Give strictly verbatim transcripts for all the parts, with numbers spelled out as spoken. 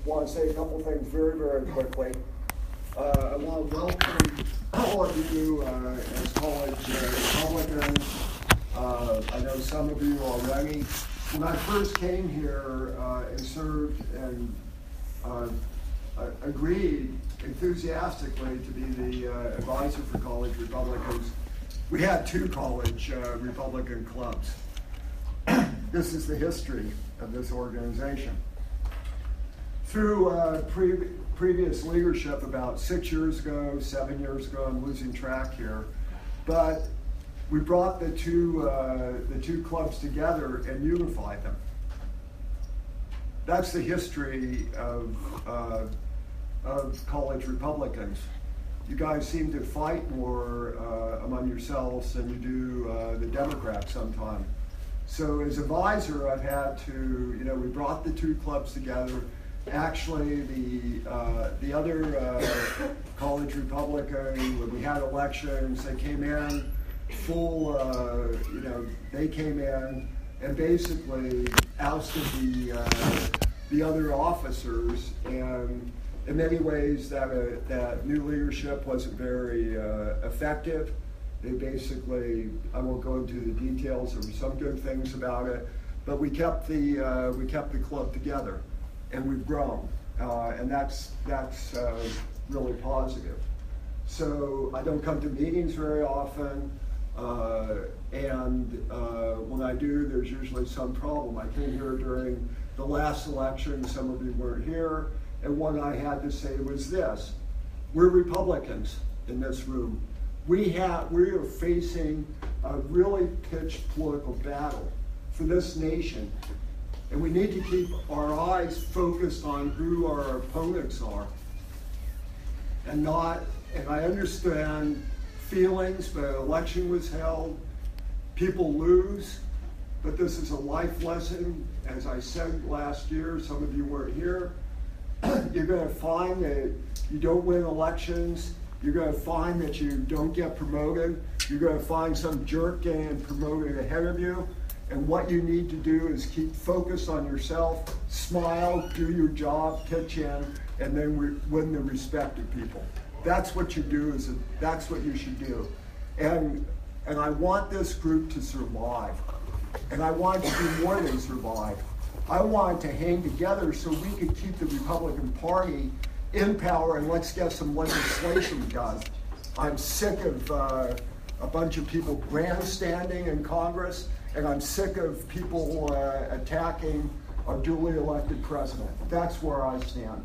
want to say a couple things very, very quickly. Uh, I want to welcome all of you uh, as college uh, Republicans. Uh, I know some of you already. When I first came here uh, and served and uh, agreed enthusiastically to be the uh, advisor for college Republicans, we had two college uh, Republican clubs. This is the history of this organization. Through uh, pre- previous leadership about six years ago, seven years ago, I'm losing track here, but we brought the two, uh, the two clubs together and unified them. That's the history of, uh, of college Republicans. You guys seem to fight more uh, among yourselves than you do uh, the Democrats sometimes. So as advisor, I've had to, you know, we brought the two clubs together. Actually, the uh, the other uh, college Republican, when we had elections, they came in full, uh, you know, they came in and basically ousted the uh, the other officers, and in many ways that uh, that new leadership wasn't very uh, effective. They basically, I won't go into the details. There were some good things about it, but we kept the uh, we kept the club together, and we've grown, uh, and that's that's uh, really positive. So I don't come to meetings very often, uh, and uh, when I do, there's usually some problem. I came here during the last election. Some of you weren't here, and what I had to say was this: we're Republicans in this room. We have, we are facing a really pitched political battle for this nation. And we need to keep our eyes focused on who our opponents are. And not, and I understand feelings, but an election was held, people lose, but this is a life lesson. As I said last year, some of you weren't here, you're gonna find that you don't win elections. You're going to find that you don't get promoted. You're going to find some jerk getting promoted ahead of you. And what you need to do is keep focused on yourself, smile, do your job, pitch in, and then re- win the respect of people. That's what you do. Is a, that's what you should do. And and I want this group to survive. And I want it to do more than survive. I want it to hang together so we can keep the Republican Party in power, and let's get some legislation done. I'm sick of uh, a bunch of people grandstanding in Congress, and I'm sick of people uh, attacking our duly elected president. That's where I stand.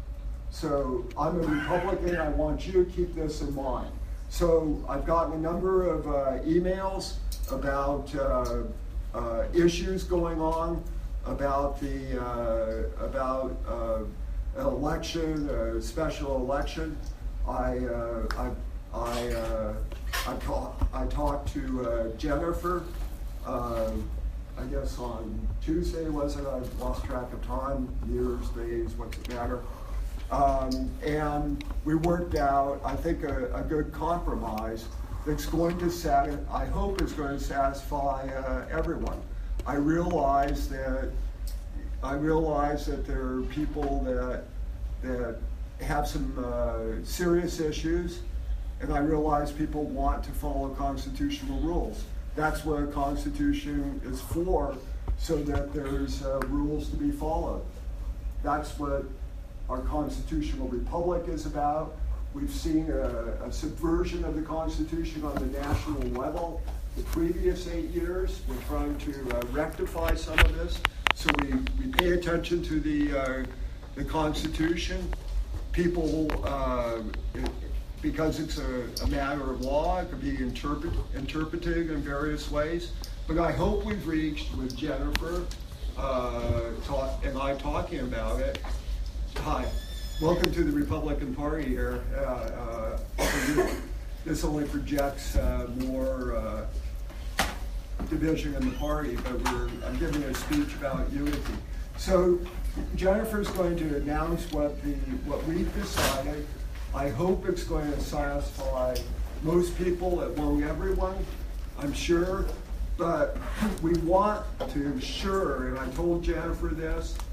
So I'm a Republican. I want you to keep this in mind. So I've gotten a number of uh, emails about uh, uh, issues going on, about the uh, about uh, an election, a special election. I uh, I I uh, I, talk, I talked to uh, Jennifer. Uh, I guess on Tuesday, was it? I've lost track of time, years, days, what's it matter? Um, and we worked out, I think, a, a good compromise that's going to sat. I hope is going to satisfy uh, everyone. I realize that. I realize that there are people that that have some uh, serious issues, and I realize people want to follow constitutional rules. That's what a constitution is for, so that there's uh, rules to be followed. That's what our constitutional republic is about. We've seen a, a subversion of the Constitution on the national level the previous eight years. We're trying to uh, rectify some of this. So we, we pay attention to the uh, the Constitution. People, uh, it, because it's a, a matter of law, it could be interpret, interpreted in various ways. But I hope we've reached with Jennifer uh, talk, and I talking about it. Hi, welcome to the Republican Party here. Uh, uh, this only projects uh, more uh, division in the party, but we're, I'm giving a speech about unity. So Jennifer's going to announce what the what we've decided. I hope it's going to satisfy most people. It won't everyone, I'm sure, but we want to ensure, and I told Jennifer this,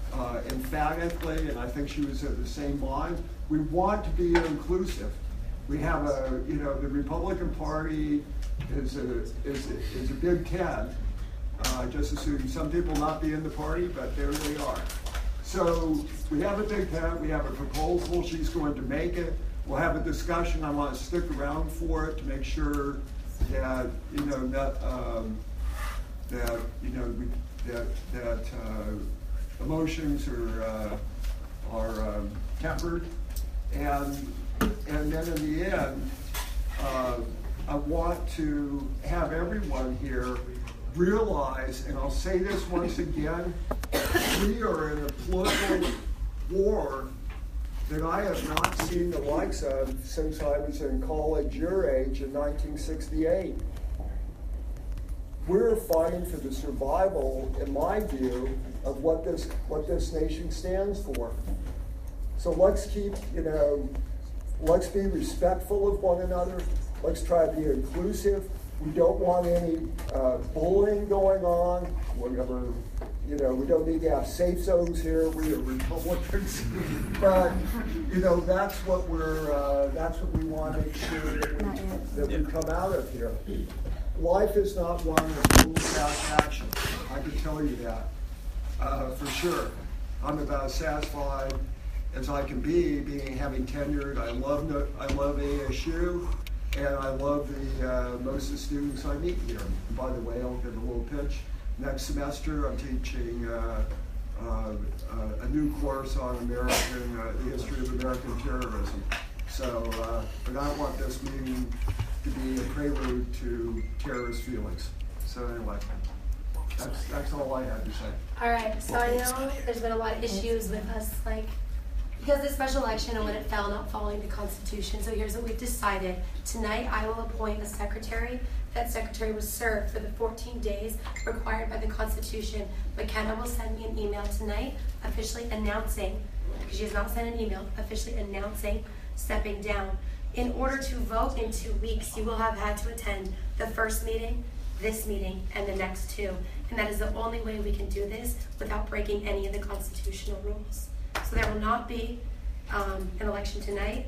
uh, emphatically, and I think she was of the same mind. We want to be inclusive. We have a, you know, the Republican Party is a, is a, is a big tent. Uh, just assume some people not be in the party, but there they are. So we have a big tent, we have a proposal, she's going to make it. We'll have a discussion, I want to stick around for it to make sure that, you know, that, um, that you know, we, that, that uh, emotions are, uh, are um, tempered. And, and then in the end, uh, I want to have everyone here realize, and I'll say this once again, we are in a political war that I have not seen the likes of since I was in college your age in nineteen sixty-eight. We're fighting for the survival, in my view, of what this what this nation stands for. So let's keep, you know, let's be respectful of one another. Let's try to be inclusive. We don't want any uh, bullying going on. Whatever, you know, we don't need to have safe zones here. We are Republicans, but you know, that's what we're. Uh, that's what we want to make sure that we, that we come out of here. Life is not one of full fast action. I can tell you that uh, for sure. I'm about as satisfied as I can be, being having tenured. I love I love A S U. And I love the uh, most of the students I meet here. And by the way, I'll give a little pitch. Next semester, I'm teaching uh, uh, uh, a new course on American, uh, the history of American terrorism. So, uh, but I don't want this meeting to be a prelude to terrorist feelings. So anyway, that's that's all I had to say. All right. So I know there's been a lot of issues with us, like. Because the special election and when it fell, not following the Constitution. So here's what we've decided. Tonight, I will appoint a secretary. That secretary will serve for the fourteen days required by the Constitution. McKenna will send me an email tonight officially announcing, because she has not sent an email, officially announcing stepping down. In order to vote in two weeks, you will have had to attend the first meeting, this meeting, and the next two. And that is the only way we can do this without breaking any of the constitutional rules. So there will not be um, an election tonight.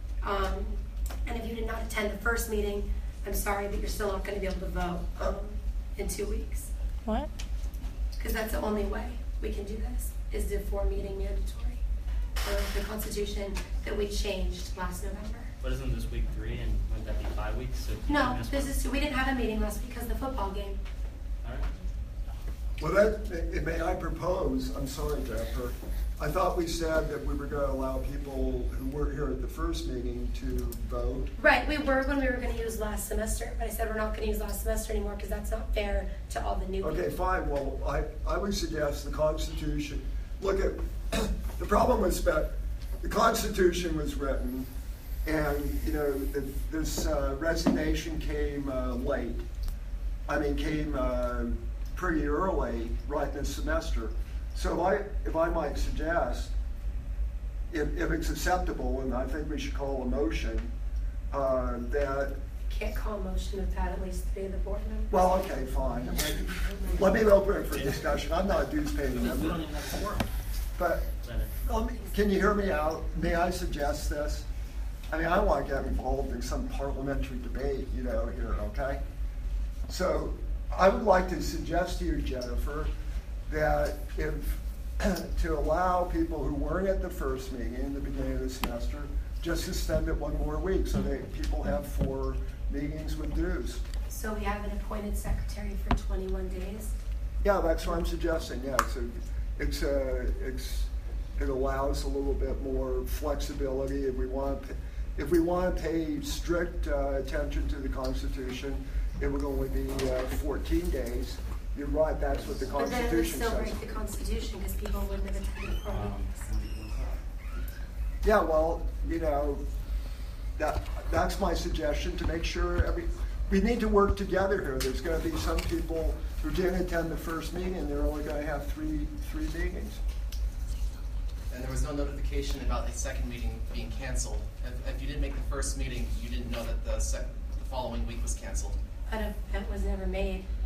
Um, and if you did not attend the first meeting, I'm sorry, but you're still not going to be able to vote um, in two weeks. What? Because that's the only way we can do this, is the four-meeting mandatory for the Constitution that we changed last November. But isn't this week three, and wouldn't that be five weeks? So No, this is two. We didn't have a meeting last week because of the football game. All right. Well, that, may I propose, I'm sorry, Jennifer, I thought we said that we were going to allow people who weren't here at the first meeting to vote. Right, we were when we were going to use last semester, but I said we're not going to use last semester anymore because that's not fair to all the new Okay, people. fine. Well, I, I would suggest the Constitution. Look at the problem was that the Constitution was written, and you know the, this uh, resignation came uh, late. I mean, came uh, pretty early, right this semester. So if I, if I might suggest, if, if it's acceptable, and I think we should call a motion, uh, that... Can't call a motion without at least three of the board members. Well, okay, fine. Let me open it for discussion. I'm not a dues paying We don't member. even have to work. But um, can you hear me out? May I suggest this? I mean, I don't want to get involved in some parliamentary debate, you know, here, okay? So I would like to suggest to you, Jennifer, that if to allow people who weren't at the first meeting in the beginning of the semester, just extend it one more week so that people have four meetings with dues. So we have an appointed secretary for twenty-one days. Yeah, that's what I'm suggesting. Yeah, so it's a it's it allows a little bit more flexibility if we want if we want to pay strict uh, attention to the Constitution. It would only be uh, fourteen days. You're right. That's what the But then it would Constitution still says. break the Constitution because people wouldn't have attended four Um, meetings. Yeah, well, you know, that that's my suggestion to make sure every we need to work together here. There's going to be some people who didn't attend the first meeting, and they're only going to have three three meetings. And there was no notification about the second meeting being canceled. If, if you didn't make the first meeting, you didn't know that the sec- the following week was canceled. An event was never made.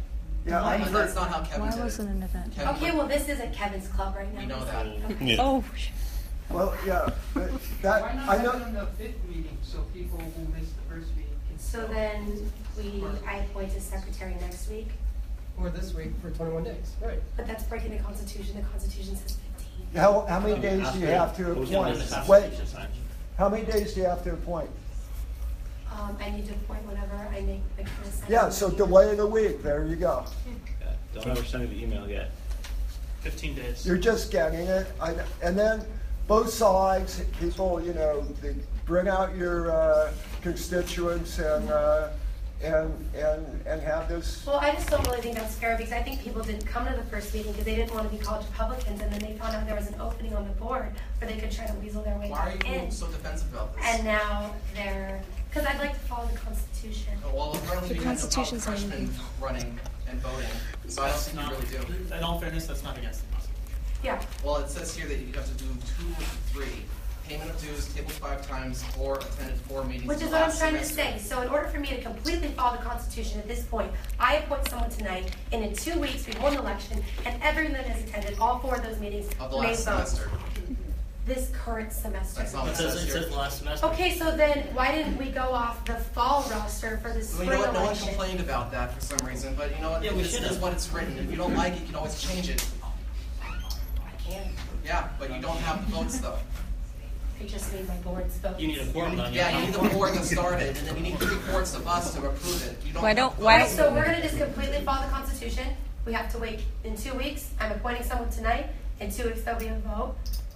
Yeah, I'm But for- that's not how Kevin Why did wasn't it. an event? Kevin Okay, put- well, this isn't Kevin's club right now. We know that. Okay. Oh, sh- Well, yeah, but that, Why not I have it know, on the fifth meeting, so people who missed the first meeting can So still- then we, I appoint a secretary next week, Or this week for twenty-one days, right? but that's breaking the Constitution. The Constitution says fifteen. how, how many days do you have to Who's gonna appoint? win the Wait, Constitution sign? how many days do you have to appoint? Um, I need to appoint whenever I make the consent. Yeah, so delay the week, there you go. Yeah, don't ever send me the email yet. Fifteen days. You're just getting it, I, and then both sides, people, you know, they bring out your uh, constituents and, uh, and, and, and have this. Well, I just don't really think that's fair because I think people didn't come to the first meeting because they didn't want to be college Republicans, and then they found out there was an opening on the board where they could try to weasel their way Why are back you in. so defensive about this? And now they're, because I'd like to follow the Constitution. Oh, Well, apparently The we had no problem Constitution's not freshmen even- running and voting, so I don't think you really do. In all fairness, that's not against the Constitution. Yeah. Well, it says here that you have to do two of the three. Payment of dues, tabled five times, or attended four meetings. Which is the what I'm last trying to semester. say. So in order for me to completely follow the Constitution at this point, I appoint someone tonight, and in two weeks we hold an election, and everyone that has attended all four of those meetings Of the may last vote. semester. This current semester. That's not It what says, says it here. says the last semester. Okay, so then why didn't we go off the fall roster for the Well, spring you know what? No one election? complained about that for some reason, but you know what? Yeah, we This is should've. what it's written. If you don't like it, you can always change it. I can't. Yeah, but you don't have the votes though. I just need my board's vote. You need a quorum on Yeah, you need the board to start it, and then you need three fourths of us to approve it. You don't Why have don't- the why Alright, votes. so we're gonna just completely follow the Constitution. We have to wait in two weeks. I'm appointing someone tonight. In two weeks, there'll be a vote.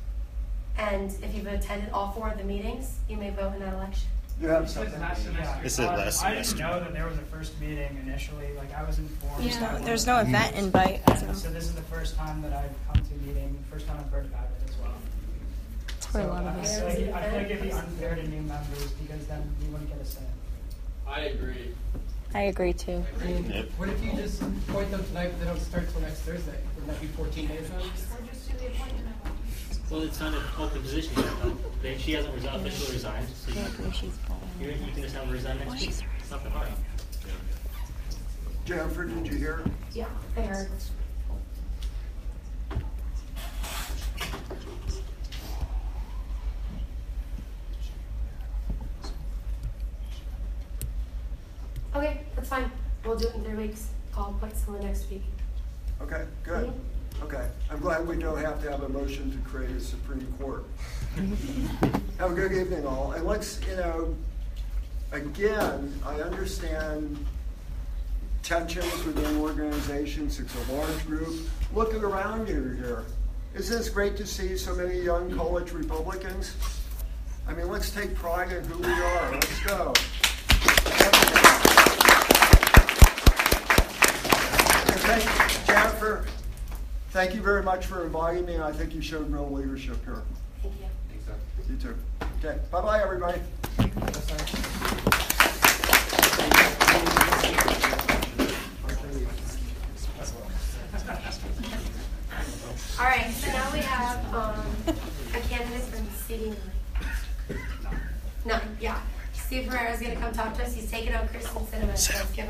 And if you've attended all four of the meetings, you may vote in that election. You have It says something. last semester. It said Uh, last I didn't semester. know that there was a first meeting initially, like I was informed. There's Yeah. no, there's no event invite. And So so this is the first time that I've come to a meeting, first time I've heard about it as well. it's for a lot of I us. feel like, I feel like it'd be unfair to new members because then we wouldn't get a say. I agree. I agree too. I mean, Yep. what if you just appoint them tonight, but they don't start till next Thursday? Wouldn't that be fourteen days then? Well, it's not an open position yet, though. They, she hasn't resigned, officially resigned, so I you, agree she's you you can just have her resign next week. It's not that hard. Jennifer, did you hear? Yeah, I heard. Okay, that's fine. We'll do it in three weeks. I'll appoint someone next week. Okay, good. Okay, I'm glad we don't have to have a motion to create a Supreme Court. Have a good evening, all. And let's, you know, again, I understand tensions within organizations. It's a large group. Looking around you here, isn't it great to see so many young college Republicans? I mean, let's take pride in who we are. Let's go. And thank, Jennifer, thank you very much for inviting me. I think you showed real leadership here. Thank you. You too. Okay, bye-bye, everybody. All right, so now we have um, a candidate from C D nine. Nine, yeah. Steve Herrera is going to come talk to us. He's taking out Kristen Cinema. So let's give him